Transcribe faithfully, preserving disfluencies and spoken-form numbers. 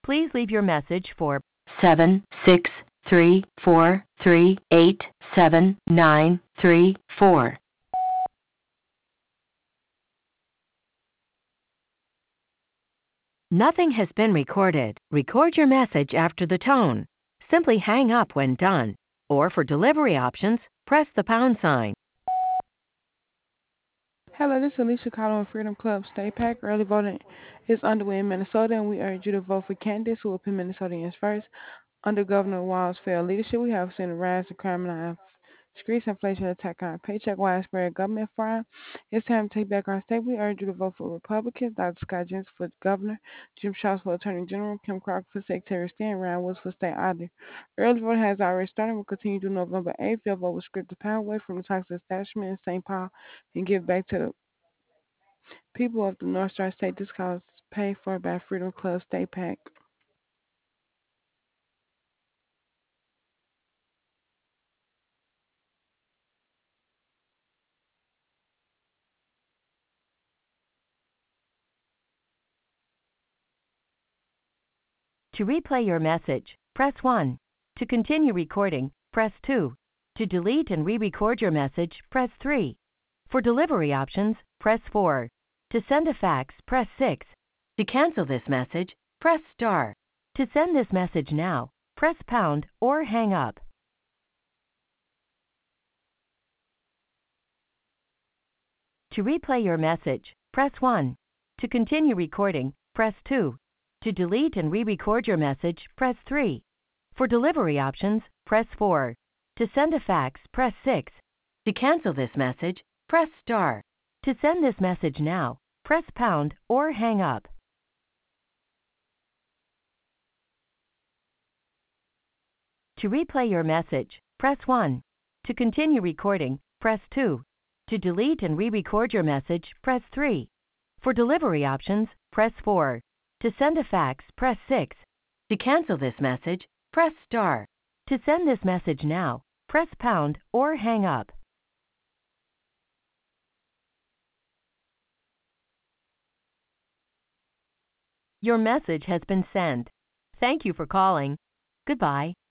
Please leave your message for seven six three four three eight seven nine three four. Nothing has been recorded. Record your message after the tone. Simply hang up when done. Or for delivery options, press the pound sign. Hello, this is Alicia calling with Freedom Club State PAC. Early voting is underway in Minnesota, and we urge you to vote for candidates who will put Minnesotans first. Under Governor Walz's failed leadership, we have seen a rise in crime and our increased inflation attack on paycheck, widespread government fraud. It's time to take back our state. We urge you to vote for Republicans. Doctor Scott Jensen for governor, Jim Shaw for attorney general, Kim Crocker for secretary of state, and Ryan Woods for state auditor. Early voting has already started. We'll continue to November eighth. Your vote will script the power away from the toxic establishment in Saint Paul and give back to the people of the North Star State. This cause is paid for by Freedom Club State PAC. To replay your message, press one. To continue recording, press two. To delete and re-record your message, press three. For delivery options, press four. To send a fax, press six. To cancel this message, press star. To send this message now, press pound or hang up. To replay your message, press one. To continue recording, press two. To delete and re-record your message, press three. For delivery options, press four. To send a fax, press six. To cancel this message, press star. To send this message now, press pound or hang up. To replay your message, press one. To continue recording, press two. To delete and re-record your message, press three. For delivery options, press four. To send a fax, press six. To cancel this message, press star. To send this message now, press pound or hang up. Your message has been sent. Thank you for calling. Goodbye.